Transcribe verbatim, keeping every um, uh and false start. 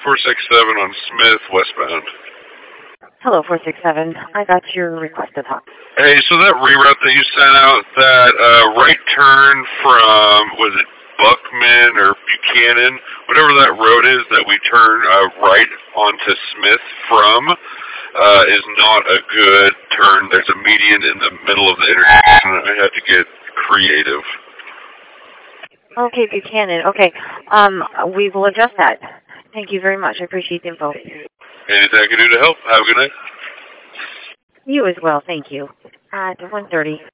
four six seven on Smith, westbound. Hello, four six seven. I got your request to talk. Hey, so that reroute that you sent out, that uh, right turn from, was it Buckman or Buchanan, whatever that road is that we turn uh, right onto Smith from, uh, is not a good turn. There's a median in the middle of the intersection, and I had to get creative. Okay, Buchanan. Okay, um, we will adjust that. Thank you very much. I appreciate the info. Anything I can do to help? Have a good night. You as well. Thank you. At one thirty.